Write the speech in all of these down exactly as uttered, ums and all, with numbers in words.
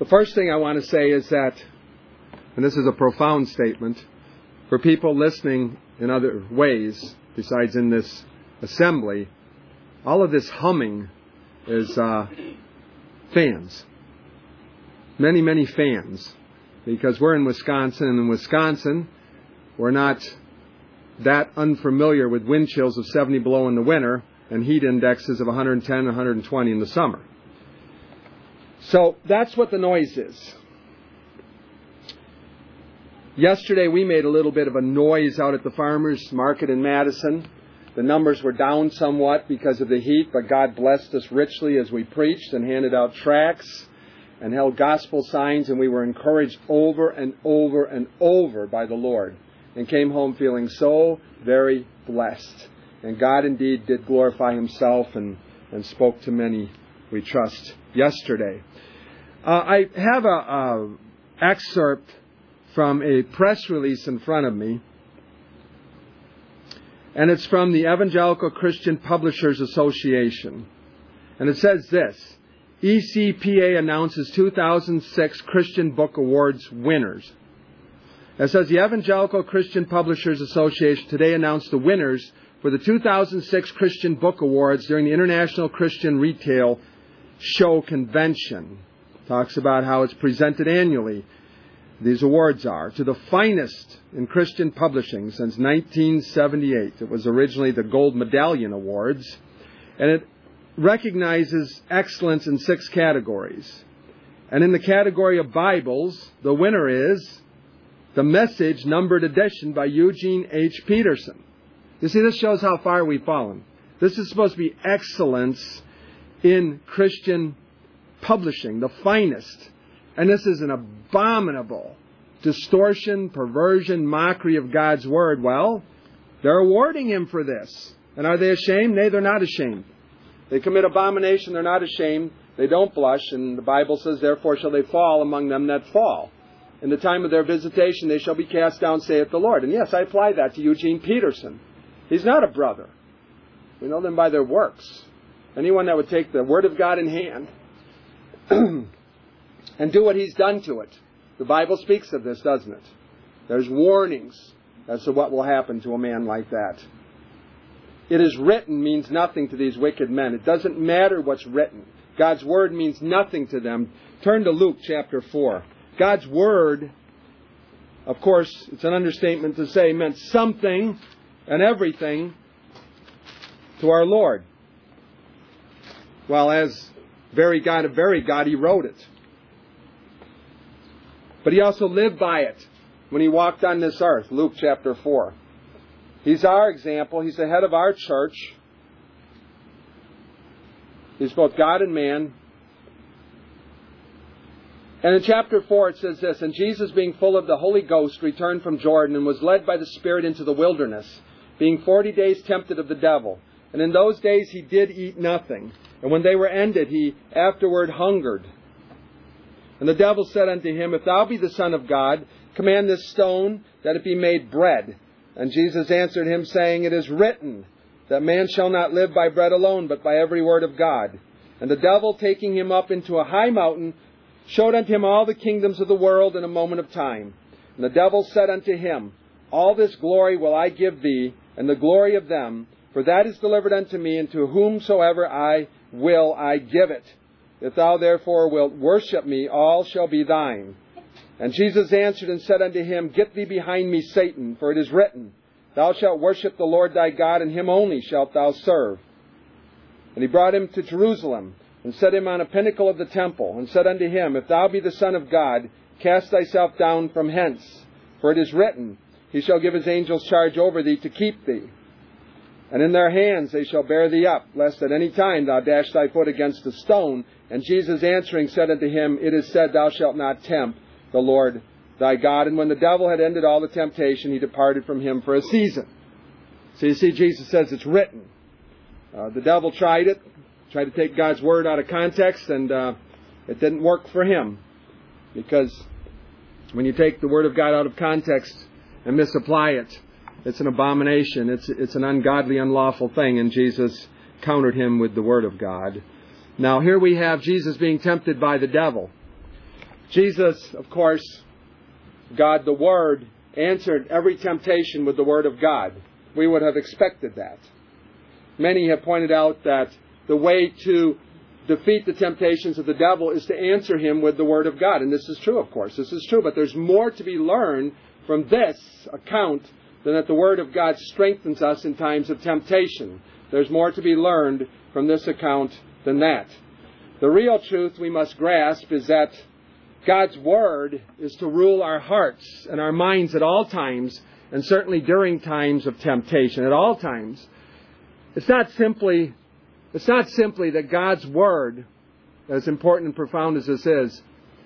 The first thing I want to say is that, and this is a profound statement, for people listening in other ways besides in this assembly, all of this humming is uh, fans. Many, many fans. Because we're in Wisconsin, and in Wisconsin, we're not that unfamiliar with wind chills of seventy below in the winter and heat indexes of one hundred ten, one hundred twenty in the summer. So that's what the noise is. Yesterday we made a little bit of a noise out at the farmers market in Madison. The numbers were down somewhat because of the heat, but God blessed us richly as we preached and handed out tracts and held gospel signs, and we were encouraged over and over and over by the Lord and came home feeling so very blessed. And God indeed did glorify Himself and, and spoke to many, we trust, yesterday. Uh, I have an excerpt from a press release in front of me, and it's from the Evangelical Christian Publishers Association. And it says this: E C P A announces two thousand six Christian Book Awards winners. It says the Evangelical Christian Publishers Association today announced the winners for the two thousand six Christian Book Awards during the International Christian Retail Show Convention. Talks about how it's presented annually. These awards are to the finest in Christian publishing since nineteen seventy-eight. It was originally the Gold Medallion Awards, and it recognizes excellence in six categories. And in the category of Bibles, the winner is The Message Numbered Edition by Eugene H. Peterson. You see, this shows how far we've fallen. This is supposed to be excellence in Christian publishing, the finest. And this is an abominable distortion, perversion, mockery of God's Word. Well, they're awarding him for this. And are they ashamed? Nay, they're not ashamed. They commit abomination, they're not ashamed. They don't blush. And the Bible says, therefore shall they fall among them that fall. In the time of their visitation they shall be cast down, saith the Lord. And yes, I apply that to Eugene Peterson. He's not a brother. We know them by their works. Anyone that would take the Word of God in hand and do what he's done to it. The Bible speaks of this, doesn't it? There's warnings as to what will happen to a man like that. It is written means nothing to these wicked men. It doesn't matter what's written. God's Word means nothing to them. Turn to Luke chapter four. God's Word, of course, it's an understatement to say, meant something and everything to our Lord. Well, as very God of very God, He wrote it. But He also lived by it when He walked on this earth, Luke chapter four. He's our example. He's the head of our church. He's both God and man. And in chapter four it says this: And Jesus, being full of the Holy Ghost, returned from Jordan, and was led by the Spirit into the wilderness, being forty days tempted of the devil. And in those days he did eat nothing. And when they were ended, he afterward hungered. And the devil said unto him, If thou be the Son of God, command this stone that it be made bread. And Jesus answered him, saying, It is written, that man shall not live by bread alone, but by every word of God. And the devil, taking him up into a high mountain, showed unto him all the kingdoms of the world in a moment of time. And the devil said unto him, All this glory will I give thee, and the glory of them, for that is delivered unto me, and to whomsoever I will I give it. If thou therefore wilt worship me, all shall be thine. And Jesus answered and said unto him, Get thee behind me, Satan, for it is written, Thou shalt worship the Lord thy God, and him only shalt thou serve. And he brought him to Jerusalem, and set him on a pinnacle of the temple, and said unto him, If thou be the Son of God, cast thyself down from hence. For it is written, He shall give his angels charge over thee to keep thee. And in their hands they shall bear thee up, lest at any time thou dash thy foot against a stone. And Jesus answering said unto him, It is said, Thou shalt not tempt the Lord thy God. And when the devil had ended all the temptation, he departed from him for a season. So you see, Jesus says it's written. Uh, the devil tried it, tried to take God's Word out of context, and uh, it didn't work for him. Because when you take the Word of God out of context and misapply it, it's an abomination. It's it's an ungodly, unlawful thing, and Jesus countered him with the Word of God. Now, here we have Jesus being tempted by the devil. Jesus, of course, God the Word, answered every temptation with the Word of God. We would have expected that. Many have pointed out that the way to defeat the temptations of the devil is to answer him with the Word of God. And this is true, of course. This is true. But there's more to be learned from this account than that the Word of God strengthens us in times of temptation. There's more to be learned from this account than that. The real truth we must grasp is that God's Word is to rule our hearts and our minds at all times, and certainly during times of temptation, at all times. It's not simply, it's not simply that God's Word, as important and profound as this is,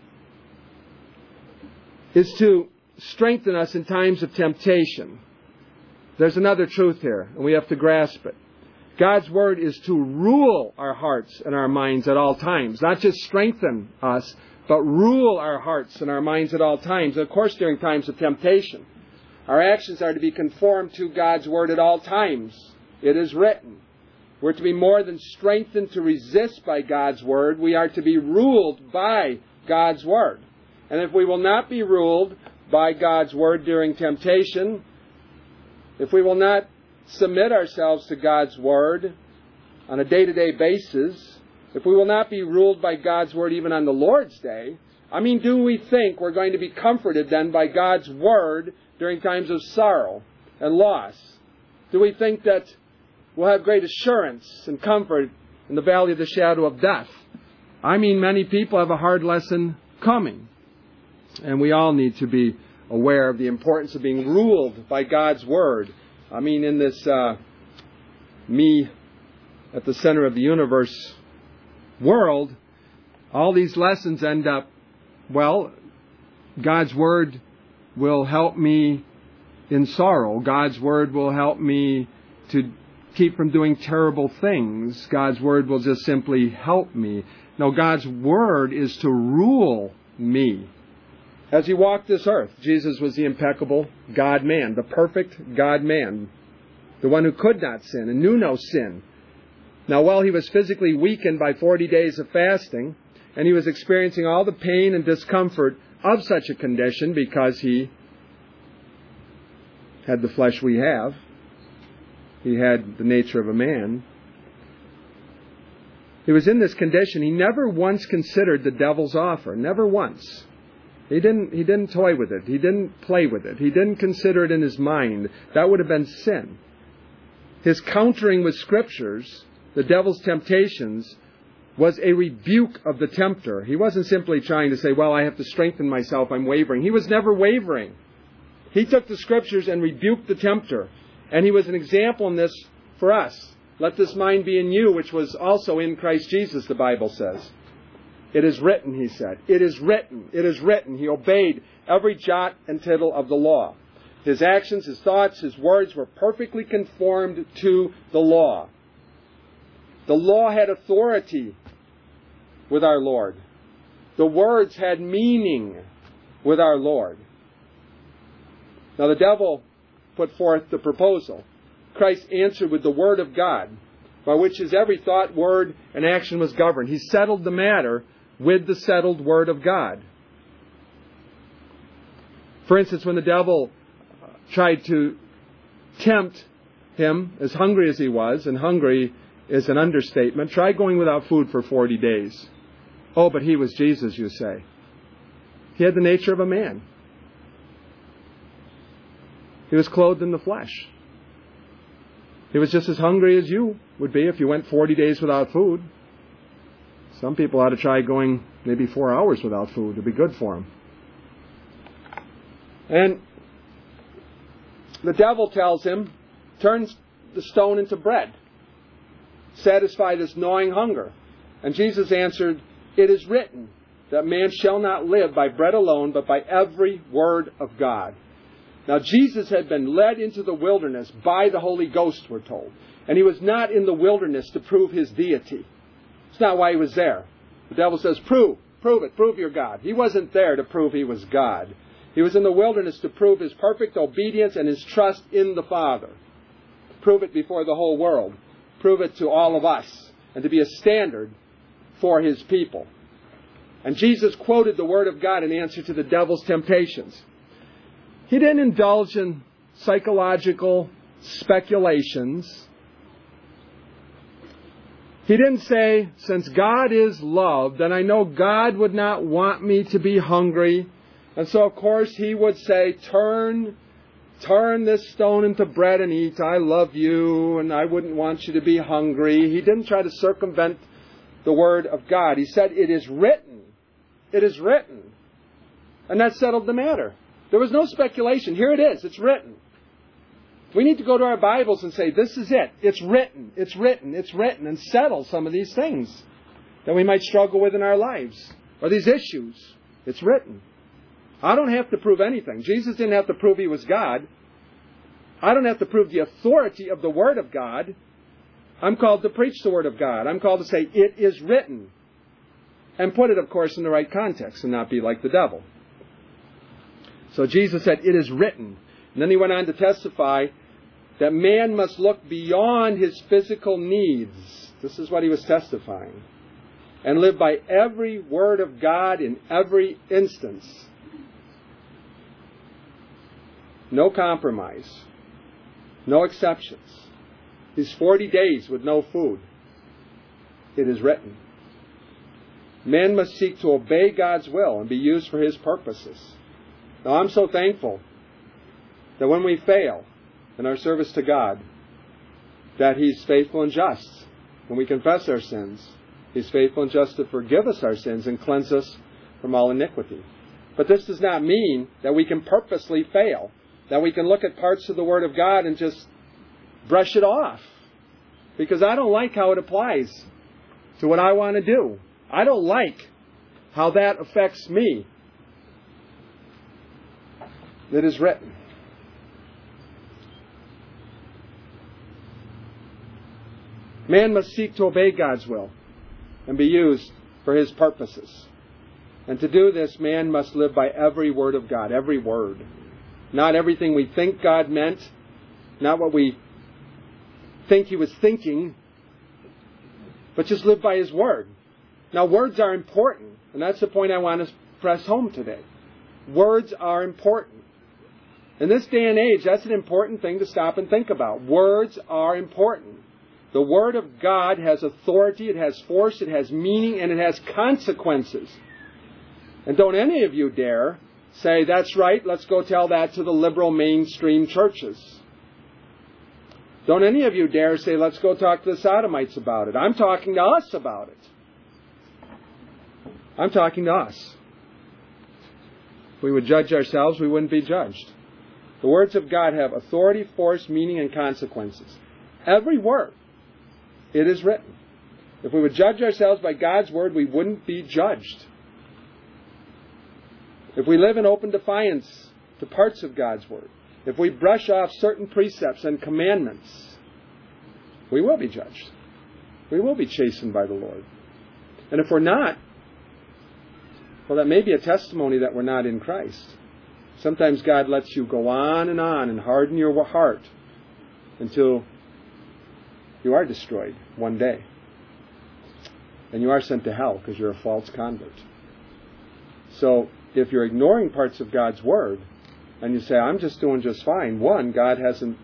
is to strengthen us in times of temptation. There's another truth here, and we have to grasp it. God's Word is to rule our hearts and our minds at all times. Not just strengthen us, but rule our hearts and our minds at all times. And of course, during times of temptation. Our actions are to be conformed to God's Word at all times. It is written. We're to be more than strengthened to resist by God's Word. We are to be ruled by God's Word. And if we will not be ruled by God's Word during temptation, if we will not submit ourselves to God's Word on a day-to-day basis, if we will not be ruled by God's Word even on the Lord's Day, I mean, do we think we're going to be comforted then by God's Word during times of sorrow and loss? Do we think that we'll have great assurance and comfort in the valley of the shadow of death? I mean, many people have a hard lesson coming. And we all need to be aware of the importance of being ruled by God's Word. I mean, in this uh, me at the center of the universe world, all these lessons end up, well, God's Word will help me in sorrow. God's Word will help me to keep from doing terrible things. God's Word will just simply help me. No, God's Word is to rule me. As He walked this earth, Jesus was the impeccable God-man, the perfect God-man, the one who could not sin and knew no sin. Now, while He was physically weakened by forty days of fasting, and He was experiencing all the pain and discomfort of such a condition because He had the flesh we have, He had the nature of a man, He was in this condition. He never once considered the devil's offer, never once. He didn't, he didn't toy with it. He didn't play with it. He didn't consider it in his mind. That would have been sin. His countering with Scriptures, the devil's temptations, was a rebuke of the tempter. He wasn't simply trying to say, well, I have to strengthen myself, I'm wavering. He was never wavering. He took the Scriptures and rebuked the tempter. And he was an example in this for us. Let this mind be in you, which was also in Christ Jesus, the Bible says. It is written, he said. It is written. It is written. He obeyed every jot and tittle of the law. His actions, his thoughts, his words were perfectly conformed to the law. The law had authority with our Lord. The words had meaning with our Lord. Now the devil put forth the proposal. Christ answered with the Word of God, by which his every thought, word, and action was governed. He settled the matter with the settled Word of God. For instance, when the devil tried to tempt him, as hungry as he was, and hungry is an understatement, try going without food for forty days. Oh, but he was Jesus, you say. He had the nature of a man. He was clothed in the flesh. He was just as hungry as you would be if you went forty days without food. Some people ought to try going maybe four hours without food. It would be good for them. And the devil tells him, turn the stone into bread. Satisfy this gnawing hunger. And Jesus answered, it is written that man shall not live by bread alone, but by every word of God. Now, Jesus had been led into the wilderness by the Holy Ghost, we're told. And he was not in the wilderness to prove his deity. It's not why he was there. The devil says, prove, prove it, prove you're God. He wasn't there to prove he was God. He was in the wilderness to prove his perfect obedience and his trust in the Father. Prove it before the whole world. Prove it to all of us. And to be a standard for his people. And Jesus quoted the Word of God in answer to the devil's temptations. He didn't indulge in psychological speculations. He didn't say, since God is love, then I know God would not want me to be hungry. And so, of course, he would say, turn, turn this stone into bread and eat. I love you, and I wouldn't want you to be hungry. He didn't try to circumvent the Word of God. He said, it is written. It is written. And that settled the matter. There was no speculation. Here it is. It's written. We need to go to our Bibles and say, this is it. It's written. It's written. It's written. And settle some of these things that we might struggle with in our lives. Or these issues. It's written. I don't have to prove anything. Jesus didn't have to prove he was God. I don't have to prove the authority of the Word of God. I'm called to preach the Word of God. I'm called to say, it is written. And put it, of course, in the right context and not be like the devil. So Jesus said, it is written. And then he went on to testify that man must look beyond his physical needs. This is what he was testifying. And live by every word of God in every instance. No compromise. No exceptions. These forty days with no food. It is written. Man must seek to obey God's will and be used for His purposes. Now, I'm so thankful that when we fail in our service to God, that He's faithful and just. When we confess our sins, He's faithful and just to forgive us our sins and cleanse us from all iniquity. But this does not mean that we can purposely fail, that we can look at parts of the Word of God and just brush it off. Because I don't like how it applies to what I want to do. I don't like how that affects me. It is written. Man must seek to obey God's will and be used for His purposes. And to do this, man must live by every word of God, every word. Not everything we think God meant, not what we think He was thinking, but just live by His Word. Now, words are important, and that's the point I want to press home today. Words are important. In this day and age, that's an important thing to stop and think about. Words are important. The Word of God has authority, it has force, it has meaning, and it has consequences. And don't any of you dare say, that's right, let's go tell that to the liberal mainstream churches. Don't any of you dare say, let's go talk to the sodomites about it. I'm talking to us about it. I'm talking to us. If we would judge ourselves, we wouldn't be judged. The words of God have authority, force, meaning, and consequences. Every word. It is written. If we would judge ourselves by God's Word, we wouldn't be judged. If we live in open defiance to parts of God's Word, if we brush off certain precepts and commandments, we will be judged. We will be chastened by the Lord. And if we're not, well, that may be a testimony that we're not in Christ. Sometimes God lets you go on and on and harden your heart until you are destroyed one day. And you are sent to hell because you're a false convert. So, if you're ignoring parts of God's Word, and you say, I'm just doing just fine. One, God hasn't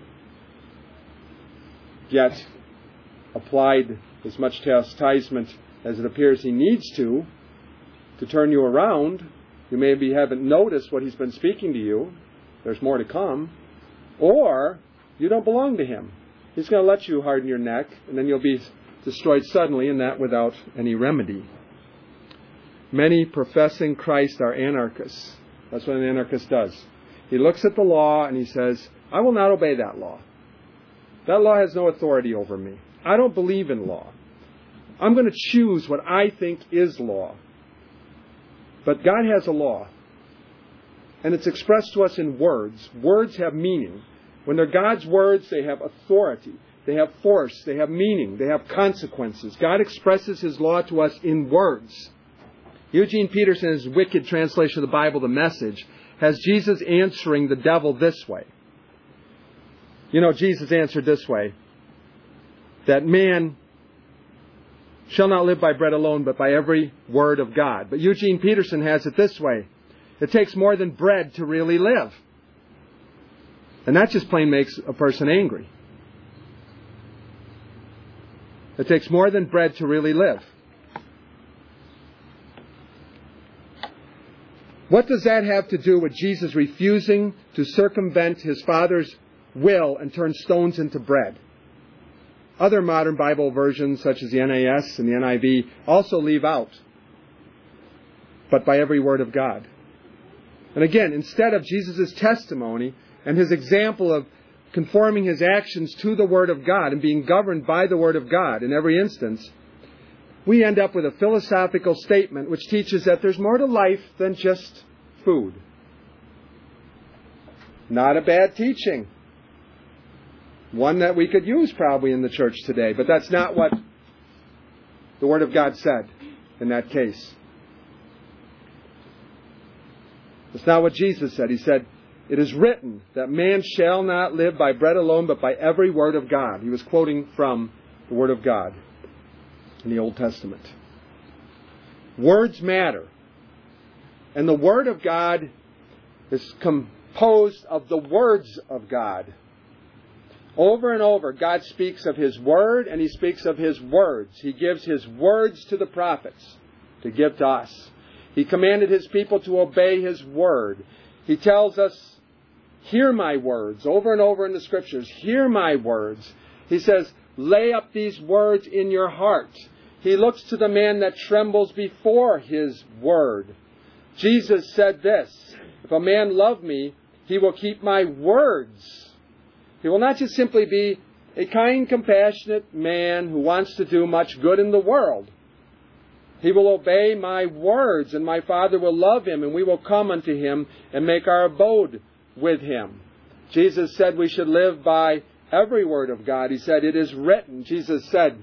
yet applied as much chastisement as it appears He needs to, to turn you around. You maybe haven't noticed what He's been speaking to you. There's more to come. Or, you don't belong to Him. He's going to let you harden your neck, and then you'll be destroyed suddenly, and that without any remedy. Many professing Christ are anarchists. That's what an anarchist does. He looks at the law and he says, I will not obey that law. That law has no authority over me. I don't believe in law. I'm going to choose what I think is law. But God has a law. And it's expressed to us in words. Words have meaning. When they're God's words, they have authority. They have force. They have meaning. They have consequences. God expresses His law to us in words. Eugene Peterson, in his wicked translation of the Bible, The Message, has Jesus answering the devil this way. You know, Jesus answered this way, that man shall not live by bread alone, but by every word of God. But Eugene Peterson has it this way. It takes more than bread to really live. And that just plain makes a person angry. It takes more than bread to really live. What does that have to do with Jesus refusing to circumvent his Father's will and turn stones into bread? Other modern Bible versions, such as the N A S and the N I V, also leave out, but by every word of God. And again, instead of Jesus' testimony and his example of conforming his actions to the Word of God and being governed by the Word of God in every instance, we end up with a philosophical statement which teaches that there's more to life than just food. Not a bad teaching. One that we could use probably in the church today, but that's not what the Word of God said in that case. It's not what Jesus said. He said, "It is written that man shall not live by bread alone, but by every word of God." He was quoting from the Word of God in the Old Testament. Words matter. And the Word of God is composed of the words of God. Over and over, God speaks of His Word, and He speaks of His words. He gives His words to the prophets to give to us. He commanded His people to obey His Word. He tells us, "Hear my words," over and over in the Scriptures. Hear my words. He says, "Lay up these words in your heart." He looks to the man that trembles before His Word. Jesus said this, "If a man love me, he will keep my words." He will not just simply be a kind, compassionate man who wants to do much good in the world. He will obey my words, and my Father will love him, and we will come unto him and make our abode with him. Jesus said we should live by every word of God. He said, "It is written." Jesus said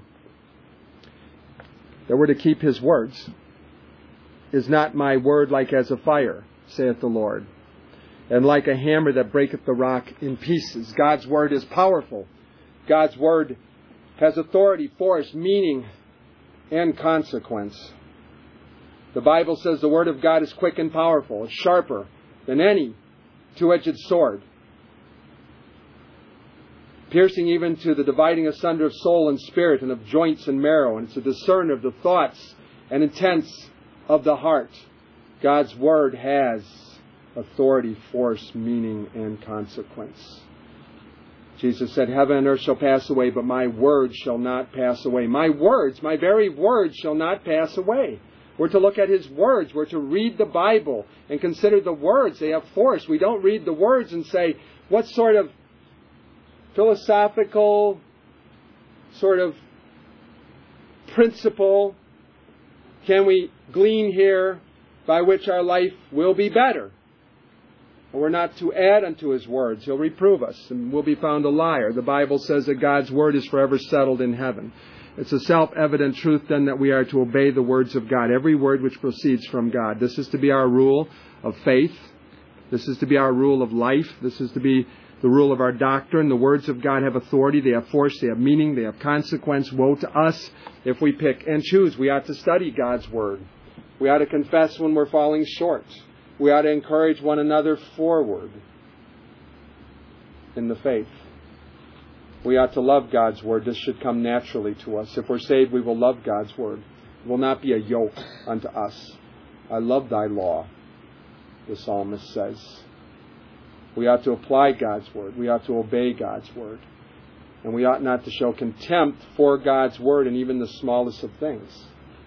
that we're to keep His words. "Is not my word like as a fire, saith the Lord, and like a hammer that breaketh the rock in pieces?" God's word is powerful. God's word has authority, force, meaning, and consequence. The Bible says the Word of God is quick and powerful. It's sharper than any two-edged sword, piercing even to the dividing asunder of soul and spirit and of joints and marrow. And it's a discerner of the thoughts and intents of the heart. God's Word has authority, force, meaning, and consequence. Jesus said, "Heaven and earth shall pass away, but my words shall not pass away." My words, my very words shall not pass away. We're to look at His words. We're to read the Bible and consider the words. They have force. We don't read the words and say, what sort of philosophical sort of principle can we glean here by which our life will be better? We're not to add unto His words. He'll reprove us, and we'll be found a liar. The Bible says that God's word is forever settled in heaven. It's a self-evident truth, then, that we are to obey the words of God, every word which proceeds from God. This is to be our rule of faith. This is to be our rule of life. This is to be the rule of our doctrine. The words of God have authority. They have force. They have meaning. They have consequence. Woe to us if we pick and choose. We ought to study God's word. We ought to confess when we're falling short. We ought to encourage one another forward in the faith. We ought to love God's word. This should come naturally to us. If we're saved, we will love God's word. It will not be a yoke unto us. "I love thy law," the psalmist says. We ought to apply God's word. We ought to obey God's word. And we ought not to show contempt for God's word in even the smallest of things.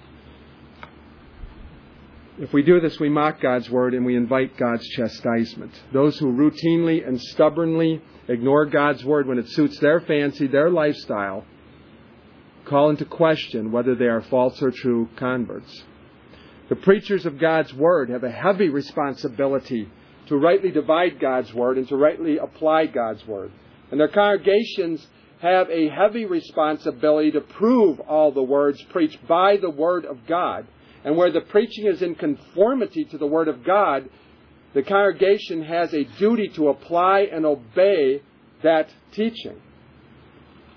If we do this, we mock God's word and we invite God's chastisement. Those who routinely and stubbornly ignore God's word when it suits their fancy, their lifestyle, call into question whether they are false or true converts. The preachers of God's word have a heavy responsibility to rightly divide God's word and to rightly apply God's word. And their congregations have a heavy responsibility to prove all the words preached by the word of God. And where the preaching is in conformity to the Word of God, the congregation has a duty to apply and obey that teaching.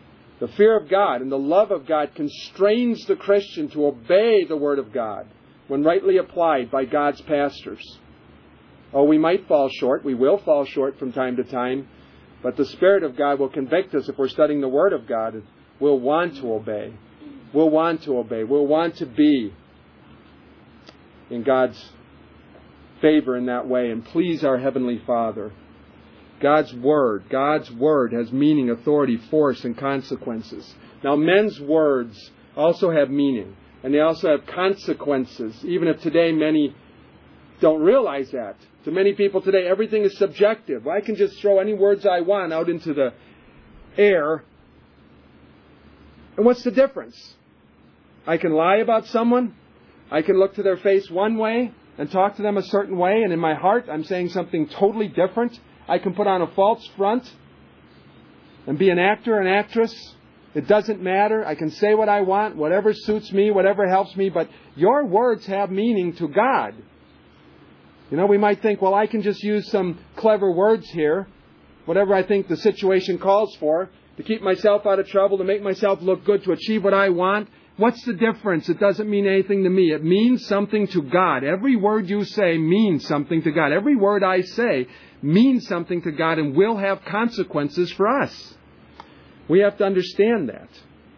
The fear of God and the love of God constrains the Christian to obey the Word of God when rightly applied by God's pastors. Oh, we might fall short. We will fall short from time to time. But the Spirit of God will convict us if we're studying the Word of God. We'll want to obey. We'll want to obey. We'll want to be in God's favor in that way and please our Heavenly Father. God's Word. God's Word has meaning, authority, force, and consequences. Now, men's words also have meaning, and they also have consequences, even if today many don't realize that. To many people today, everything is subjective. I can just throw any words I want out into the air. And what's the difference? I can lie about someone. I can look to their face one way and talk to them a certain way, and in my heart I'm saying something totally different. I can put on a false front and be an actor, an actress. It doesn't matter. I can say what I want, whatever suits me, whatever helps me, but your words have meaning to God. You know, we might think, well, I can just use some clever words here, whatever I think the situation calls for, to keep myself out of trouble, to make myself look good, to achieve what I want. What's the difference? It doesn't mean anything to me. It means something to God. Every word you say means something to God. Every word I say means something to God and will have consequences for us. We have to understand that.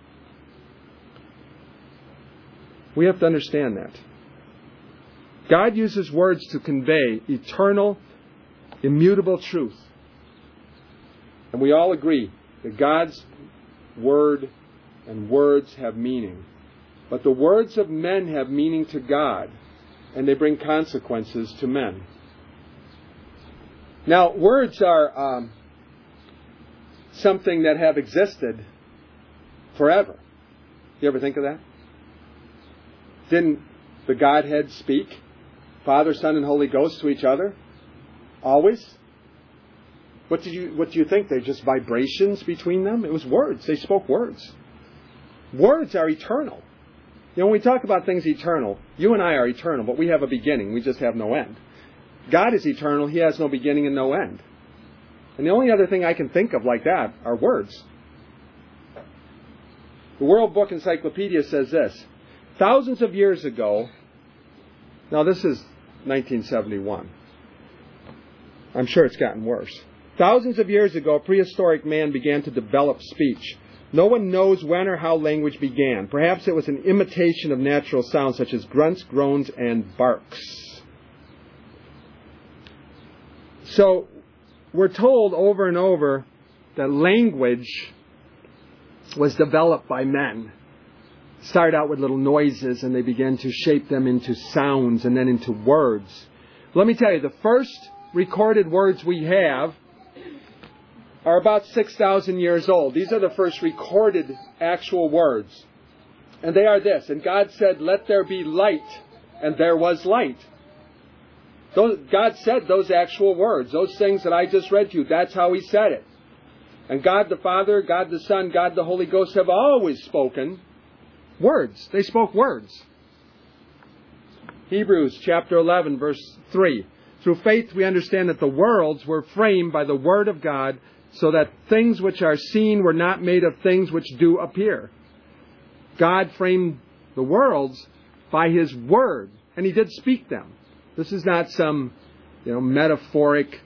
We have to understand that. God uses words to convey eternal, immutable truth. And we all agree that God's Word and words have meaning. But the words of men have meaning to God, and they bring consequences to men. Now, words are um, something that have existed forever. You ever think of that? Didn't the Godhead speak, Father, Son, and Holy Ghost, to each other? Always? What did you what do you think? They're just vibrations between them? It was words. They spoke words. Words are eternal. You know, when we talk about things eternal, you and I are eternal, but we have a beginning. We just have no end. God is eternal. He has no beginning and no end. And the only other thing I can think of like that are words. The World Book Encyclopedia says this. Thousands of years ago, now this is nineteen seventy-one. I'm sure it's gotten worse. Thousands of years ago, prehistoric man began to develop speech. No one knows when or how language began. Perhaps it was an imitation of natural sounds such as grunts, groans, and barks. So, we're told over and over that language was developed by men. Started out with little noises, and they began to shape them into sounds and then into words. Let me tell you, the first recorded words we have are about six thousand years old. These are the first recorded actual words. And they are this. And God said, let there be light. And there was light. Those, God said those actual words. Those things that I just read to you. That's how He said it. And God the Father, God the Son, God the Holy Ghost have always spoken words. They spoke words. Hebrews chapter eleven, verse three. Through faith we understand that the worlds were framed by the Word of God, so that things which are seen were not made of things which do appear. God framed the worlds by His Word, and He did speak them. This is not some, you know, metaphoric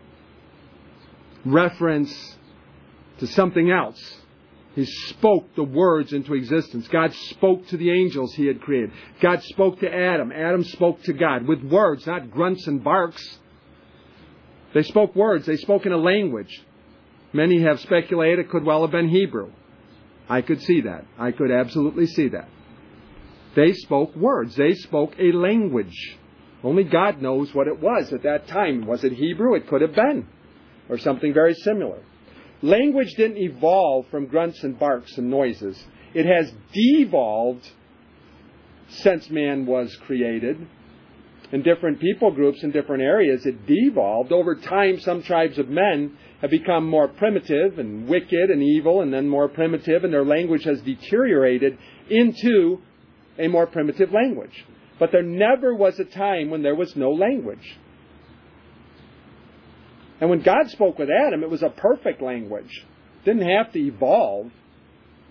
reference to something else. He spoke the words into existence. God spoke to the angels He had created. God spoke to Adam. Adam spoke to God with words, not grunts and barks. They spoke words. They spoke in a language. Many have speculated it could well have been Hebrew. I could see that. I could absolutely see that. They spoke words. They spoke a language. Only God knows what it was at that time. Was it Hebrew? It could have been. Or something very similar. Language didn't evolve from grunts and barks and noises. It has devolved since man was created. In different people groups, in different areas, it devolved. Over time, some tribes of men have become more primitive and wicked and evil, and then more primitive, and their language has deteriorated into a more primitive language. But there never was a time when there was no language. And when God spoke with Adam, it was a perfect language. It didn't have to evolve.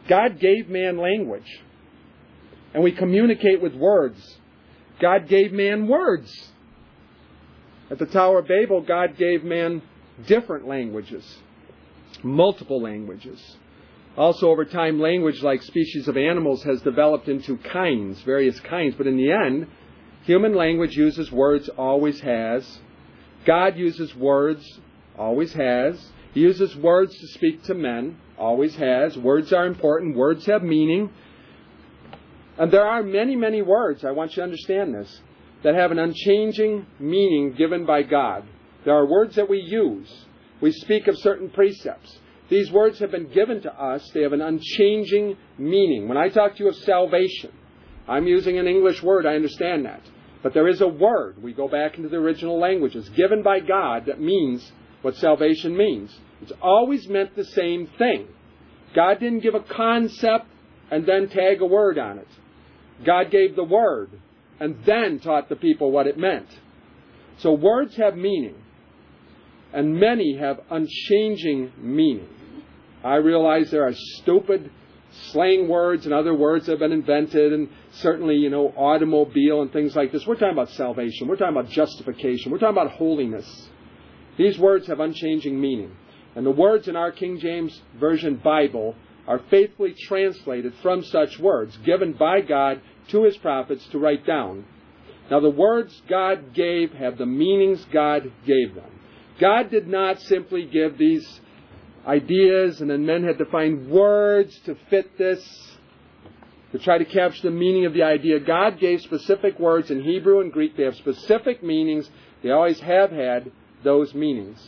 God gave man language. And we communicate with words. God gave man words. At the Tower of Babel, God gave man different languages. Multiple languages. Also, over time, language, like species of animals, has developed into kinds, various kinds. But in the end, human language uses words, always has. God uses words, always has. He uses words to speak to men, always has. Words are important. Words have meaning. And there are many, many words, I want you to understand this, that have an unchanging meaning given by God. There are words that we use. We speak of certain precepts. These words have been given to us. They have an unchanging meaning. When I talk to you of salvation, I'm using an English word. I understand that. But there is a word. We go back into the original languages given by God that means what salvation means. It's always meant the same thing. God didn't give a concept and then tag a word on it. God gave the word and then taught the people what it meant. So words have meaning. And many have unchanging meaning. I realize there are stupid slang words and other words that have been invented, and certainly, you know, automobile and things like this. We're talking about salvation. We're talking about justification. We're talking about holiness. These words have unchanging meaning. And the words in our King James Version Bible are faithfully translated from such words, given by God to His prophets to write down. Now, the words God gave have the meanings God gave them. God did not simply give these ideas and then men had to find words to fit this, to try to capture the meaning of the idea. God gave specific words in Hebrew and Greek. They have specific meanings. They always have had those meanings.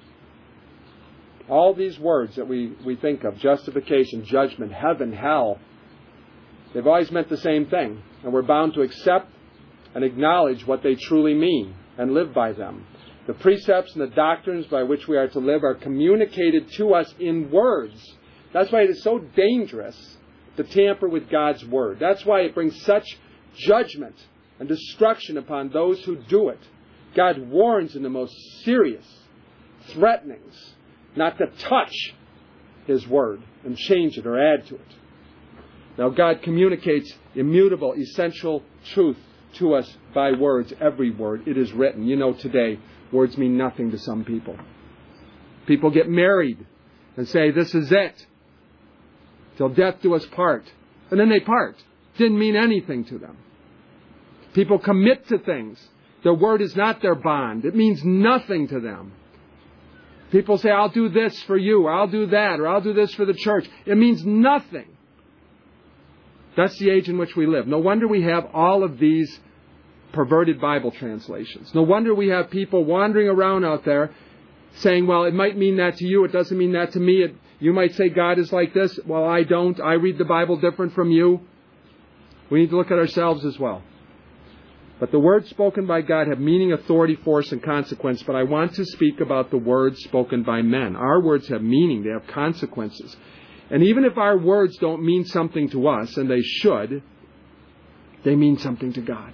All these words that we, we think of, justification, judgment, heaven, hell, they've always meant the same thing. And we're bound to accept and acknowledge what they truly mean and live by them. The precepts and the doctrines by which we are to live are communicated to us in words. That's why it is so dangerous to tamper with God's Word. That's why it brings such judgment and destruction upon those who do it. God warns in the most serious threatenings not to touch His Word and change it or add to it. Now, God communicates immutable, essential truth to us by words. Every word. It is written. You know, today, words mean nothing to some people. People get married and say, this is it. Till death do us part. And then they part. Didn't mean anything to them. People commit to things. Their word is not their bond. It means nothing to them. People say, I'll do this for you, or I'll do that, or I'll do this for the church. It means nothing. That's the age in which we live. No wonder we have all of these perverted Bible translations. No wonder we have people wandering around out there saying, well, it might mean that to you, it doesn't mean that to me. It, you might say God is like this. Well, I don't. I read the Bible different from you. We need to look at ourselves as well. But the words spoken by God have meaning, authority, force, and consequence. But I want to speak about the words spoken by men. Our words have meaning. They have consequences. And even if our words don't mean something to us, and they should, they mean something to God.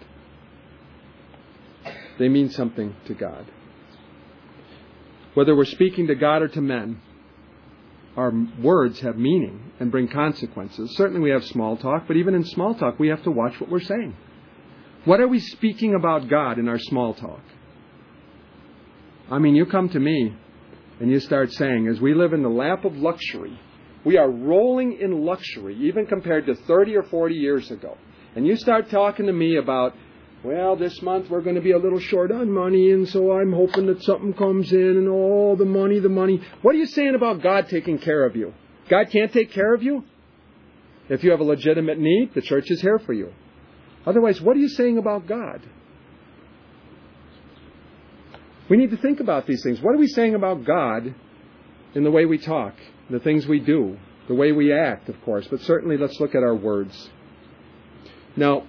They mean something to God. Whether we're speaking to God or to men, our words have meaning and bring consequences. Certainly we have small talk, but even in small talk, we have to watch what we're saying. What are we speaking about God in our small talk? I mean, you come to me and you start saying, as we live in the lap of luxury, we are rolling in luxury, even compared to thirty or forty years ago. And you start talking to me about, well, this month we're going to be a little short on money, and so I'm hoping that something comes in, and all oh, the money, the money. What are you saying about God taking care of you? God can't take care of you? If you have a legitimate need, the church is here for you. Otherwise, what are you saying about God? We need to think about these things. What are we saying about God in the way we talk, the things we do, the way we act, of course, but certainly let's look at our words. Now,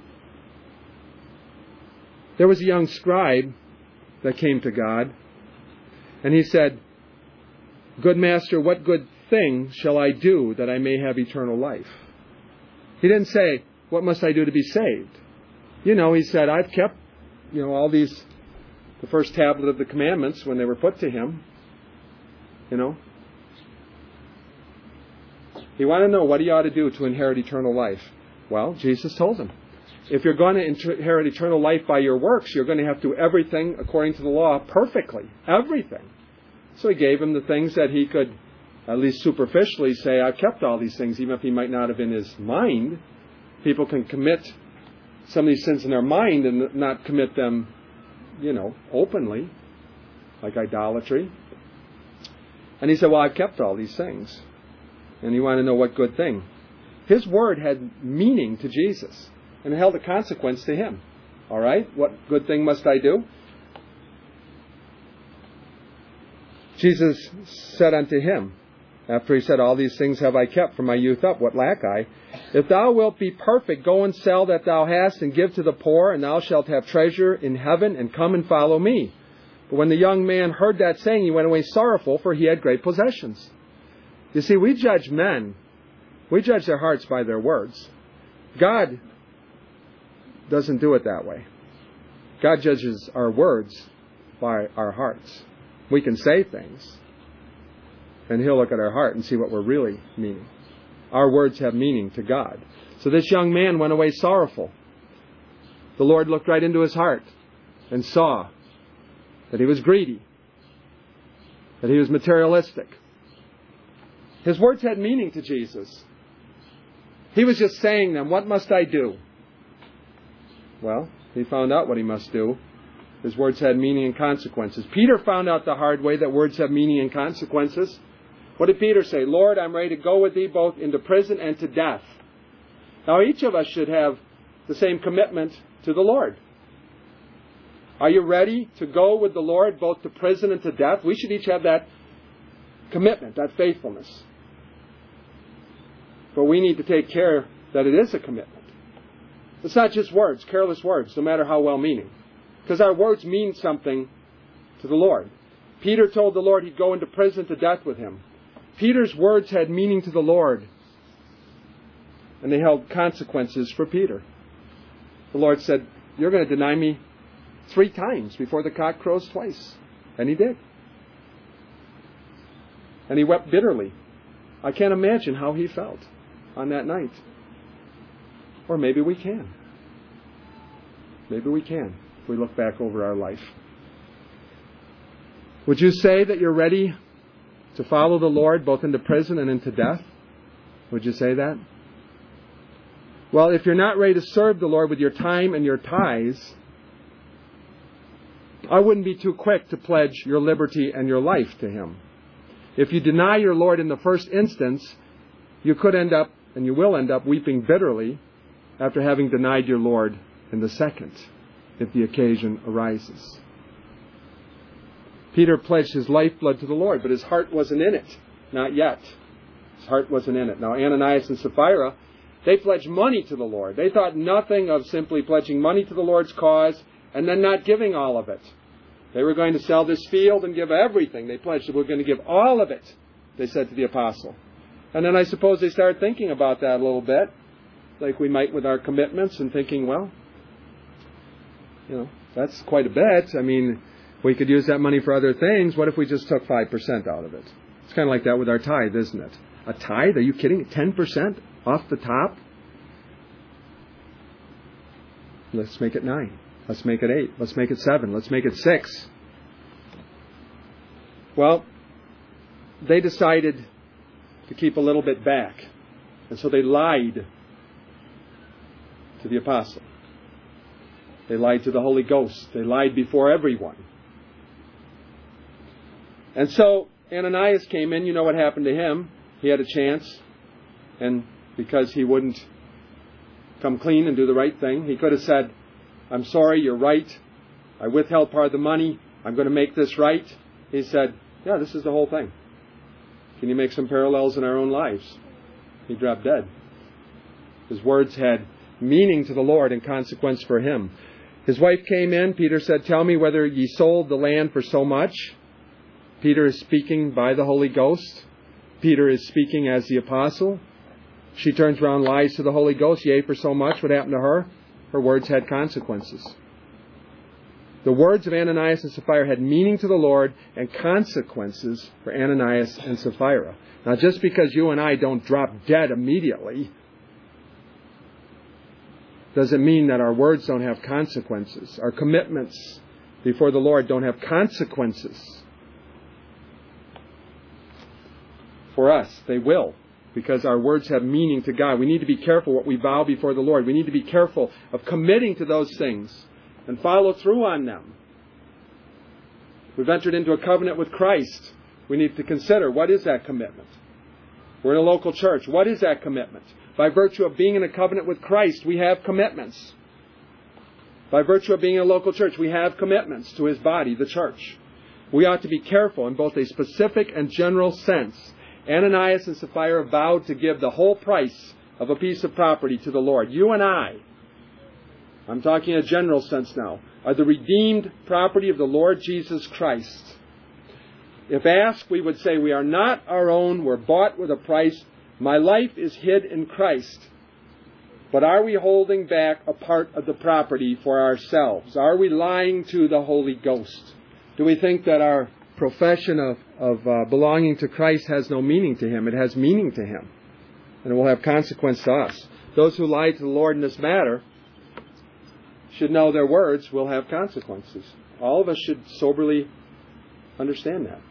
there was a young scribe that came to God, and he said, Good master, what good thing shall I do that I may have eternal life? He didn't say, what must I do to be saved? You know, he said, I've kept, you know, all these, the first tablet of the commandments when they were put to him, you know. He wanted to know what he ought to do to inherit eternal life. Well, Jesus told him, if you're going to inherit eternal life by your works, you're going to have to do everything according to the law perfectly. Everything. So he gave him the things that he could, at least superficially, say, I've kept all these things, even if he might not have in his mind. People can commit some of these sins in their mind and not commit them, you know, openly, like idolatry. And he said, well, I've kept all these things. And he wanted to know what good thing. His word had meaning to Jesus and held a consequence to him. All right? What good thing must I do? Jesus said unto him, after he said, all these things have I kept from my youth up, what lack I? If thou wilt be perfect, go and sell that thou hast, and give to the poor, and thou shalt have treasure in heaven, and come and follow me. But when the young man heard that saying, he went away sorrowful, for he had great possessions. You see, we judge men. We judge their hearts by their words. God doesn't do it that way. God judges our words by our hearts. We can say things, and He'll look at our heart and see what we're really meaning. Our words have meaning to God. So this young man went away sorrowful. The Lord looked right into his heart and saw that he was greedy, that he was materialistic. His words had meaning to Jesus. He was just saying them, what must I do? Well, he found out what he must do. His words had meaning and consequences. Peter found out the hard way that words have meaning and consequences. What did Peter say? Lord, I'm ready to go with thee both into prison and to death. Now each of us should have the same commitment to the Lord. Are you ready to go with the Lord both to prison and to death? We should each have that commitment, that faithfulness. But we need to take care that it is a commitment. It's not just words, careless words, no matter how well-meaning. Because our words mean something to the Lord. Peter told the Lord he'd go into prison to death with him. Peter's words had meaning to the Lord. And they held consequences for Peter. The Lord said, you're going to deny me three times before the cock crows twice. And he did. And he wept bitterly. I can't imagine how he felt on that night. Or maybe we can. Maybe we can. If we look back over our life. Would you say that you're ready to follow the Lord both into prison and into death? Would you say that? Well, if you're not ready to serve the Lord with your time and your tithes, I wouldn't be too quick to pledge your liberty and your life to Him. If you deny your Lord in the first instance, you could end up, and you will end up, weeping bitterly after having denied your Lord in the second, if the occasion arises. Peter pledged his lifeblood to the Lord, but his heart wasn't in it. Not yet. His heart wasn't in it. Now, Ananias and Sapphira, they pledged money to the Lord. They thought nothing of simply pledging money to the Lord's cause and then not giving all of it. They were going to sell this field and give everything. They pledged that we're going to give all of it, they said to the apostle. And then I suppose they started thinking about that a little bit, like we might with our commitments, and thinking, well, you know, that's quite a bit. I mean, we could use that money for other things. What if we just took five percent out of it? It's kind of like that with our tithe, isn't it? A tithe? Are you kidding? ten percent off the top? Let's make it nine. Let's make it eight. Let's make it seven. Let's make it six. Well, they decided to keep a little bit back. And so they lied to the apostle. They lied to the Holy Ghost. They lied before everyone. And so Ananias came in. You know what happened to him. He had a chance. And because he wouldn't come clean and do the right thing, he could have said, I'm sorry, you're right. I withheld part of the money. I'm going to make this right. He said, yeah, this is the whole thing. Can you make some parallels in our own lives? He dropped dead. His words had meaning to the Lord and consequence for him. His wife came in. Peter said, tell me whether ye sold the land for so much. Peter is speaking by the Holy Ghost. Peter is speaking as the apostle. She turns around, lies to the Holy Ghost. Yea, for so much. What happened to her? Her words had consequences. The words of Ananias and Sapphira had meaning to the Lord and consequences for Ananias and Sapphira. Now, just because you and I don't drop dead immediately doesn't mean that our words don't have consequences. Our commitments before the Lord don't have consequences. For us, they will, because our words have meaning to God. We need to be careful what we vow before the Lord. We need to be careful of committing to those things and follow through on them. We've entered into a covenant with Christ. We need to consider, what is that commitment? We're in a local church. What is that commitment? By virtue of being in a covenant with Christ, we have commitments. By virtue of being in a local church, we have commitments to His body, the church. We ought to be careful in both a specific and general sense. Ananias and Sapphira vowed to give the whole price of a piece of property to the Lord. You and I, I'm talking in a general sense now, are the redeemed property of the Lord Jesus Christ. If asked, we would say, we are not our own, we're bought with a price. My life is hid in Christ. But are we holding back a part of the property for ourselves? Are we lying to the Holy Ghost? Do we think that our profession of, of uh, belonging to Christ has no meaning to Him? It has meaning to Him. And it will have consequence to us. Those who lie to the Lord in this matter should know their words will have consequences. All of us should soberly understand that.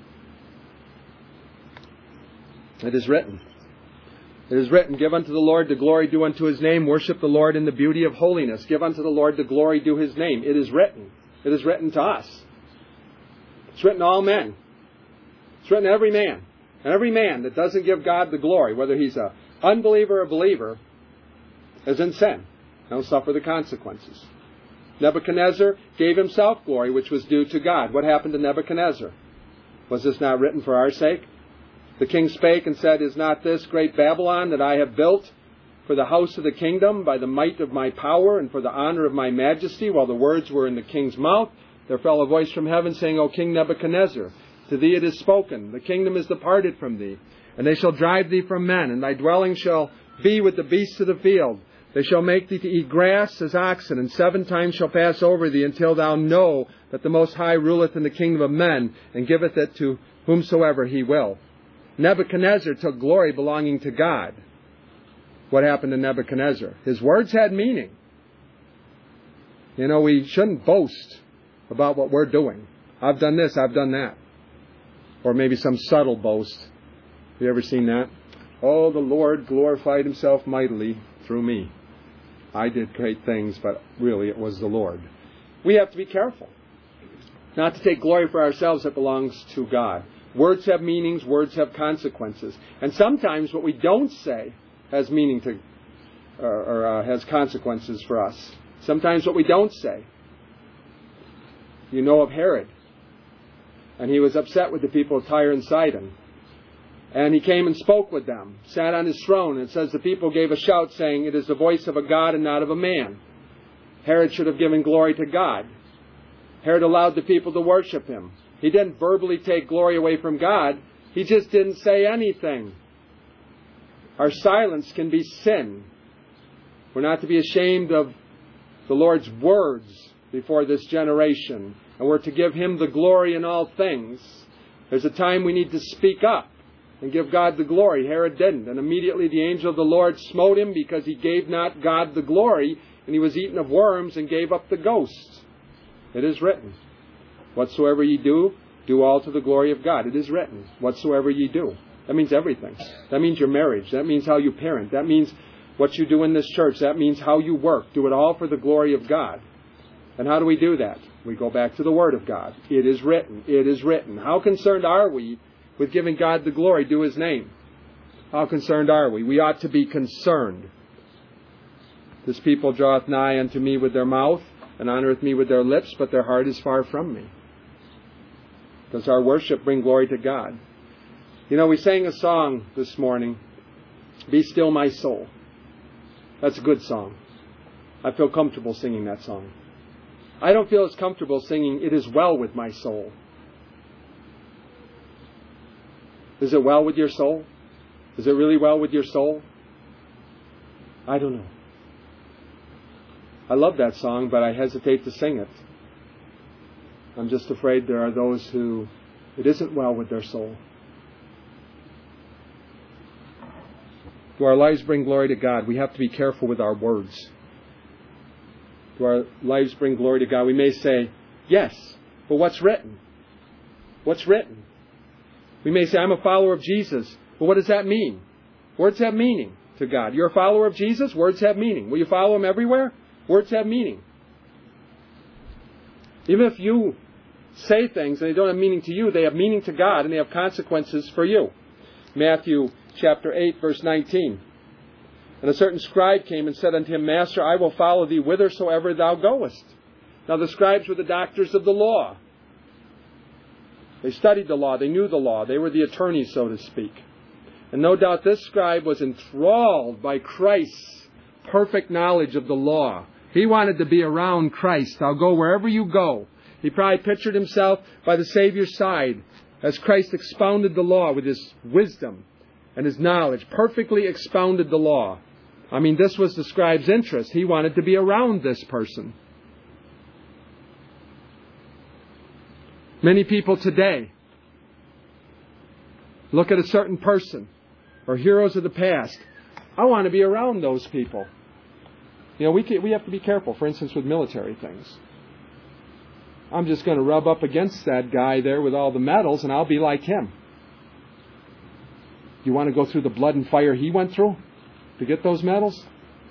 It is written. It is written, give unto the Lord the glory due unto His name. Worship the Lord in the beauty of holiness. Give unto the Lord the glory due His name. It is written. It is written to us. It's written to all men. It's written to every man. And every man that doesn't give God the glory, whether he's an unbeliever or a believer, is in sin. He'll suffer the consequences. Nebuchadnezzar gave himself glory, which was due to God. What happened to Nebuchadnezzar? Was this not written for our sake? The king spake and said, is not this great Babylon that I have built for the house of the kingdom by the might of my power and for the honor of my majesty? While the words were in the king's mouth, there fell a voice from heaven saying, O King Nebuchadnezzar, to thee it is spoken, the kingdom is departed from thee, and they shall drive thee from men, and thy dwelling shall be with the beasts of the field. They shall make thee to eat grass as oxen, and seven times shall pass over thee, until thou know that the Most High ruleth in the kingdom of men, and giveth it to whomsoever He will. Nebuchadnezzar took glory belonging to God. What happened to Nebuchadnezzar? His words had meaning. You know, we shouldn't boast about what we're doing. I've done this, I've done that. Or maybe some subtle boast. Have you ever seen that? Oh, the Lord glorified Himself mightily through me. I did great things, but really it was the Lord. We have to be careful not to take glory for ourselves that belongs to God. Words have meanings, words have consequences. And sometimes what we don't say has meaning to, or, or uh, has consequences for us. Sometimes what we don't say. You know of Herod. And he was upset with the people of Tyre and Sidon. And he came and spoke with them, sat on his throne, and it says the people gave a shout saying, it is the voice of a God and not of a man. Herod should have given glory to God. Herod allowed the people to worship him. He didn't verbally take glory away from God. He just didn't say anything. Our silence can be sin. We're not to be ashamed of the Lord's words before this generation. And we're to give Him the glory in all things. There's a time we need to speak up and give God the glory. Herod didn't. And immediately the angel of the Lord smote him because he gave not God the glory, and he was eaten of worms and gave up the ghost. It is written, whatsoever ye do, do all to the glory of God. It is written, whatsoever ye do. That means everything. That means your marriage. That means how you parent. That means what you do in this church. That means how you work. Do it all for the glory of God. And how do we do that? We go back to the Word of God. It is written. It is written. How concerned are we with giving God the glory due His name? How concerned are we? We ought to be concerned. This people draweth nigh unto me with their mouth, and honoreth me with their lips, but their heart is far from me. Does our worship bring glory to God? You know, we sang a song this morning, Be Still My Soul. That's a good song. I feel comfortable singing that song. I don't feel as comfortable singing, It Is Well With My Soul. Is it well with your soul? Is it really well with your soul? I don't know. I love that song, but I hesitate to sing it. I'm just afraid there are those who it isn't well with their soul. Do our lives bring glory to God? We have to be careful with our words. Do our lives bring glory to God? We may say, yes, but what's written? What's written? We may say, I'm a follower of Jesus. But what does that mean? Words have meaning to God. You're a follower of Jesus? Words have meaning. Will you follow Him everywhere? Words have meaning. Even if you say things and they don't have meaning to you, they have meaning to God and they have consequences for you. Matthew chapter eight, verse nineteen. And a certain scribe came and said unto him, Master, I will follow thee whithersoever thou goest. Now the scribes were the doctors of the law. They studied the law. They knew the law. They were the attorneys, so to speak. And no doubt this scribe was enthralled by Christ's perfect knowledge of the law. He wanted to be around Christ. I'll go wherever you go. He probably pictured himself by the Savior's side as Christ expounded the law with His wisdom and His knowledge, perfectly expounded the law. I mean, this was the scribe's interest. He wanted to be around this person. Many people today look at a certain person or heroes of the past. I want to be around those people. You know, we can, we have to be careful, for instance, with military things. I'm just going to rub up against that guy there with all the medals and I'll be like him. You want to go through the blood and fire he went through to get those medals?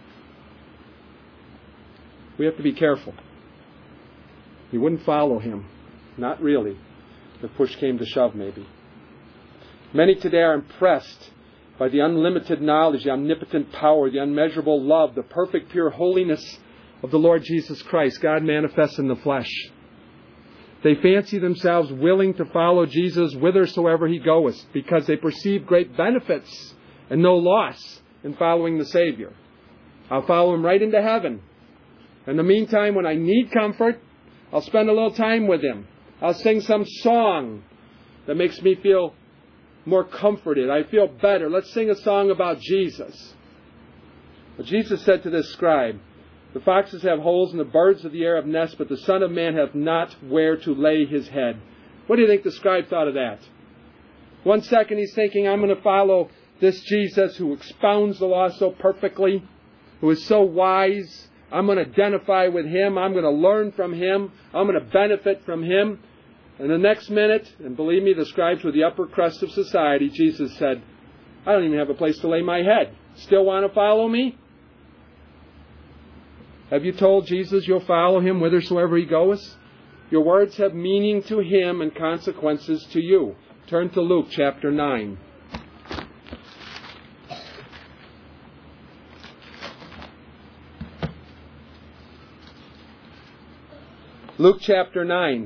We have to be careful. You wouldn't follow him. Not really. If push came to shove, maybe. Many today are impressed by the unlimited knowledge, the omnipotent power, the unmeasurable love, the perfect pure holiness of the Lord Jesus Christ, God manifest in the flesh. They fancy themselves willing to follow Jesus whithersoever He goeth, because they perceive great benefits and no loss in following the Savior. I'll follow Him right into heaven. In the meantime, when I need comfort, I'll spend a little time with Him. I'll sing some song that makes me feel more comforted. I feel better. Let's sing a song about Jesus. But Jesus said to this scribe, the foxes have holes and the birds of the air have nests, but the Son of Man hath not where to lay His head. What do you think the scribe thought of that? One second he's thinking, I'm going to follow this Jesus who expounds the law so perfectly, who is so wise. I'm going to identify with Him. I'm going to learn from Him. I'm going to benefit from Him. And the next minute, and believe me, the scribes were the upper crust of society, Jesus said, I don't even have a place to lay my head. Still want to follow me? Have you told Jesus you'll follow Him whithersoever He goes? Your words have meaning to Him and consequences to you. Turn to Luke chapter nine. Luke chapter nine.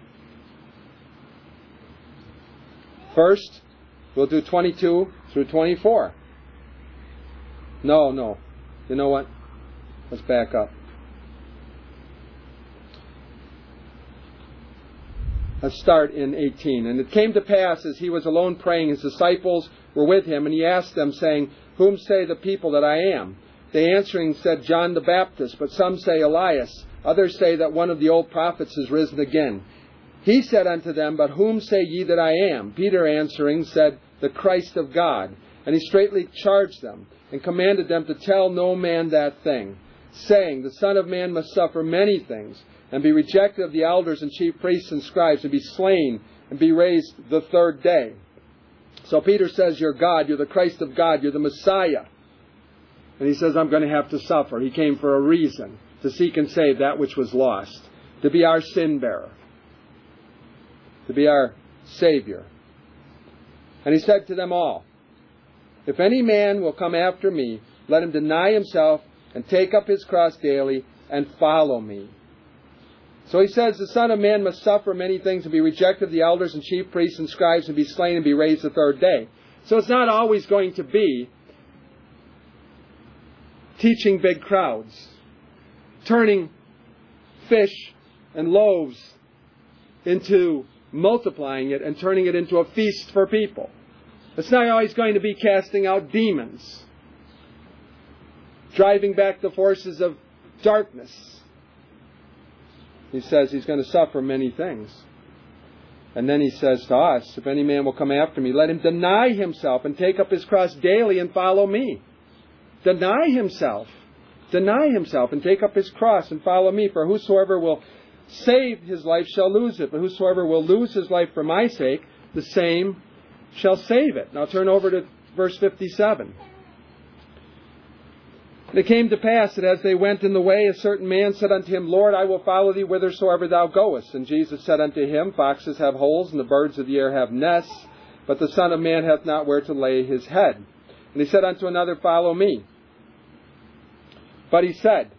First, we'll do twenty-two through twenty-four. No, no. You know what? Let's back up. Let's start in eighteen. And it came to pass, as He was alone praying, His disciples were with Him, and He asked them, saying, Whom say the people that I am? They answering said, John the Baptist, but some say Elias. Others say that one of the old prophets is risen again. He said unto them, But whom say ye that I am? Peter answering said, The Christ of God. And He straitly charged them, and commanded them to tell no man that thing, saying, The Son of Man must suffer many things, and be rejected of the elders and chief priests and scribes, and be slain, and be raised the third day. So Peter says, You're God, you're the Christ of God, you're the Messiah. And he says, I'm going to have to suffer. He came for a reason, to seek and save that which was lost, to be our sin bearer, to be our Savior. And He said to them all, If any man will come after me, let him deny himself, and take up his cross daily, and follow me. So He says, the Son of Man must suffer many things, and be rejected of the elders and chief priests and scribes, and be slain, and be raised the third day. So it's not always going to be teaching big crowds, turning fish and loaves into multiplying it and turning it into a feast for people. It's not always going to be casting out demons, driving back the forces of darkness, He says he's going to suffer many things. And then he says to us, if any man will come after me, let him deny himself and take up his cross daily and follow me. Deny himself. Deny himself and take up his cross and follow me. For whosoever will save his life shall lose it. But whosoever will lose his life for my sake, the same shall save it. Now turn over to verse fifty-seven. And it came to pass that as they went in the way, a certain man said unto him, Lord, I will follow thee whithersoever thou goest. And Jesus said unto him, Foxes have holes, and the birds of the air have nests, but the Son of Man hath not where to lay his head. And he said unto another, Follow me. But he said,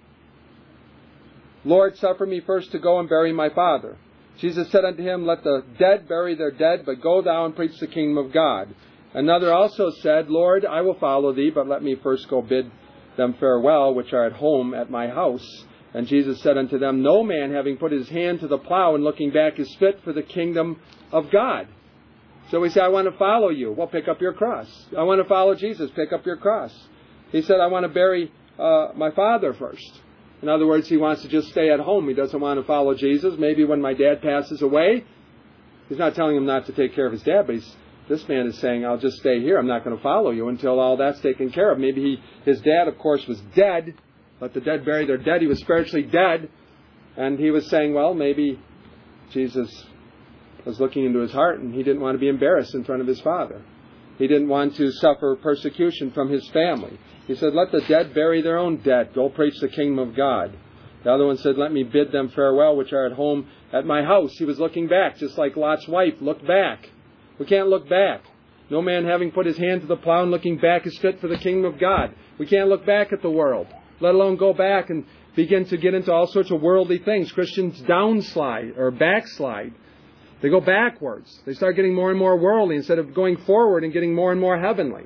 Lord, suffer me first to go and bury my father. Jesus said unto him, Let the dead bury their dead, but go thou and preach the kingdom of God. Another also said, Lord, I will follow thee, but let me first go bid them farewell, which are at home at my house. And Jesus said unto them, No man, having put his hand to the plow and looking back, is fit for the kingdom of God. So we say, I want to follow you. Well, pick up your cross. I want to follow Jesus. Pick up your cross. He said, I want to bury uh, my father first. In other words, he wants to just stay at home. He doesn't want to follow Jesus. Maybe when my dad passes away, he's not telling him not to take care of his dad, but he's This man is saying, I'll just stay here. I'm not going to follow you until all that's taken care of. Maybe he, his dad, of course, was dead. Let the dead bury their dead. He was spiritually dead. And he was saying, well, maybe Jesus was looking into his heart and he didn't want to be embarrassed in front of his father. He didn't want to suffer persecution from his family. He said, let the dead bury their own dead. Go preach the kingdom of God. The other one said, let me bid them farewell, which are at home at my house. He was looking back, just like Lot's wife looked back. We can't look back. No man having put his hand to the plow and looking back is fit for the kingdom of God. We can't look back at the world, let alone go back and begin to get into all sorts of worldly things. Christians downslide or backslide. They go backwards. They start getting more and more worldly instead of going forward and getting more and more heavenly.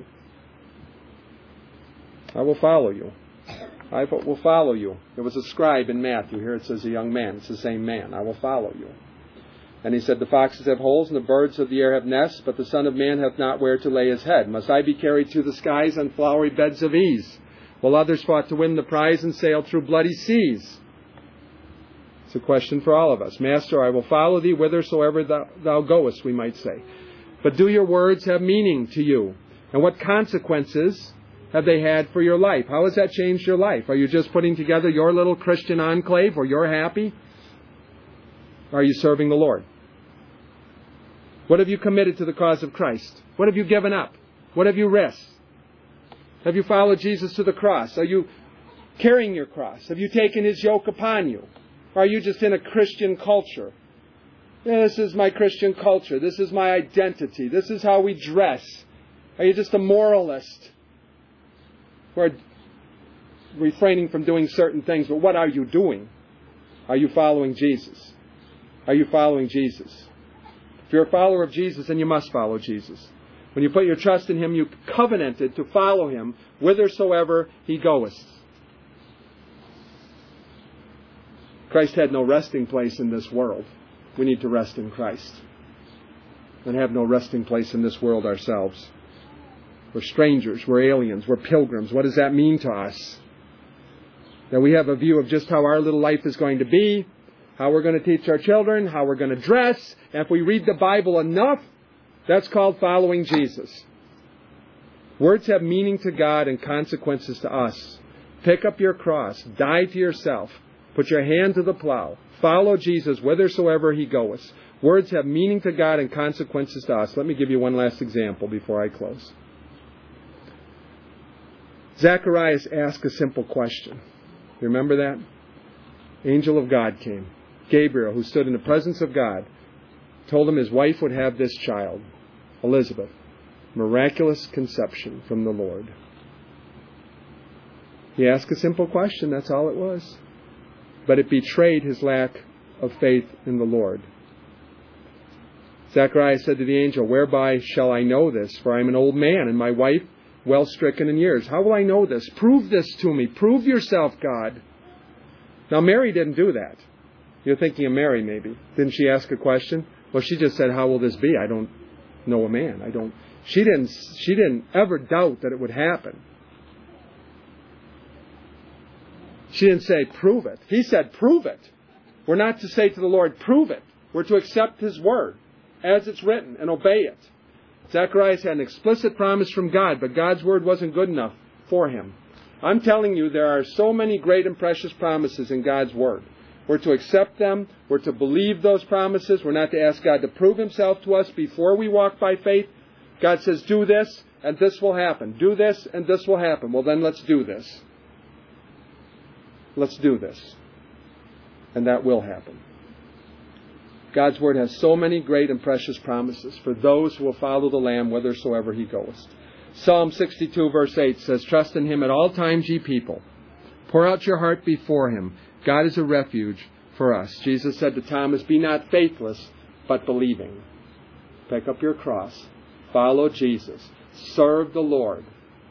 I will follow you. I will follow you. There was a scribe in Matthew. Here it says a young man. It's the same man. I will follow you. And he said, the foxes have holes and the birds of the air have nests, but the Son of Man hath not where to lay his head. Must I be carried to the skies on flowery beds of ease, while others fought to win the prize and sailed through bloody seas? It's a question for all of us. Master, I will follow thee whithersoever thou, thou goest, we might say. But do your words have meaning to you? And what consequences have they had for your life? How has that changed your life? Are you just putting together your little Christian enclave where you're happy? Or are you serving the Lord? What have you committed to the cause of Christ? What have you given up? What have you risked? Have you followed Jesus to the cross? Are you carrying your cross? Have you taken his yoke upon you? Or are you just in a Christian culture? Yeah, this is my Christian culture. This is my identity. This is how we dress. Are you just a moralist? Or refraining from doing certain things, but what are you doing? Are you following Jesus? Are you following Jesus? If you're a follower of Jesus, then you must follow Jesus. When you put your trust in him, you covenanted to follow him whithersoever he goeth. Christ had no resting place in this world. We need to rest in Christ and have no resting place in this world ourselves. We're strangers, we're aliens, we're pilgrims. What does that mean to us? That we have a view of just how our little life is going to be, how we're going to teach our children, how we're going to dress. And if we read the Bible enough, that's called following Jesus. Words have meaning to God and consequences to us. Pick up your cross. Die to yourself. Put your hand to the plow. Follow Jesus whithersoever he goeth. Words have meaning to God and consequences to us. Let me give you one last example before I close. Zacharias asked a simple question. You remember that? Angel of God came. Gabriel, who stood in the presence of God, told him his wife would have this child, Elizabeth. Miraculous conception from the Lord. He asked a simple question, that's all it was. But it betrayed his lack of faith in the Lord. Zacharias said to the angel, whereby shall I know this? For I am an old man, and my wife well stricken in years. How will I know this? Prove this to me. Prove yourself, God. Now, Mary didn't do that. You're thinking of Mary, maybe. Didn't she ask a question? Well, she just said, how will this be? I don't know a man. I don't. She didn't, she didn't ever doubt that it would happen. She didn't say, prove it. He said, prove it. We're not to say to the Lord, prove it. We're to accept His Word as it's written and obey it. Zacharias had an explicit promise from God, but God's Word wasn't good enough for him. I'm telling you, there are so many great and precious promises in God's Word. We're to accept them. We're to believe those promises. We're not to ask God to prove Himself to us before we walk by faith. God says, do this, and this will happen. Do this, and this will happen. Well, then let's do this. Let's do this. And that will happen. God's Word has so many great and precious promises for those who will follow the Lamb whithersoever He goes. Psalm sixty-two, verse eight says, trust in Him at all times, ye people. Pour out your heart before Him. God is a refuge for us. Jesus said to Thomas, be not faithless, but believing. Pick up your cross. Follow Jesus. Serve the Lord.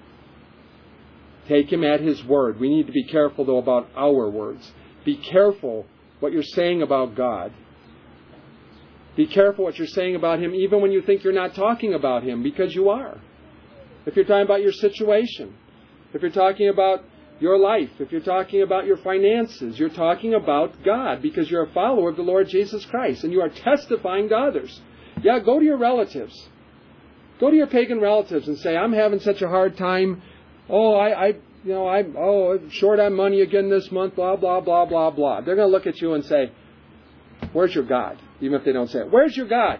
Take Him at His word. We need to be careful, though, about our words. Be careful what you're saying about God. Be careful what you're saying about Him, even when you think you're not talking about Him, because you are. If you're talking about your situation, if you're talking about your life, if you're talking about your finances, you're talking about God, because you're a follower of the Lord Jesus Christ, and you are testifying to others. Yeah, go to your relatives. Go to your pagan relatives and say, I'm having such a hard time. Oh, I, I you know, I'm oh short on money again this month, blah, blah, blah, blah, blah. They're going to look at you and say, where's your God? Even if they don't say it. Where's your God?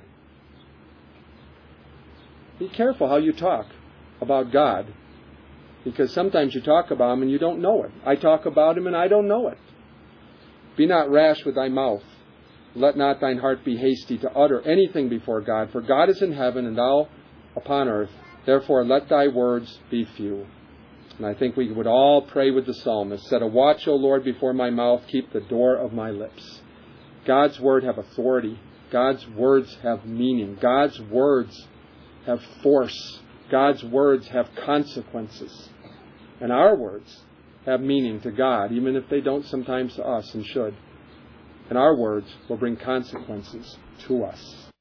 Be careful how you talk about God, because sometimes you talk about Him and you don't know it. I talk about Him and I don't know it. Be not rash with thy mouth. Let not thine heart be hasty to utter anything before God. For God is in heaven and thou upon earth. Therefore let thy words be few. And I think we would all pray with the psalmist. Set a watch, O Lord, before my mouth. Keep the door of my lips. God's word have authority. God's words have meaning. God's words have force. God's words have consequences. And our words have meaning to God, even if they don't sometimes to us, and should. And our words will bring consequences to us.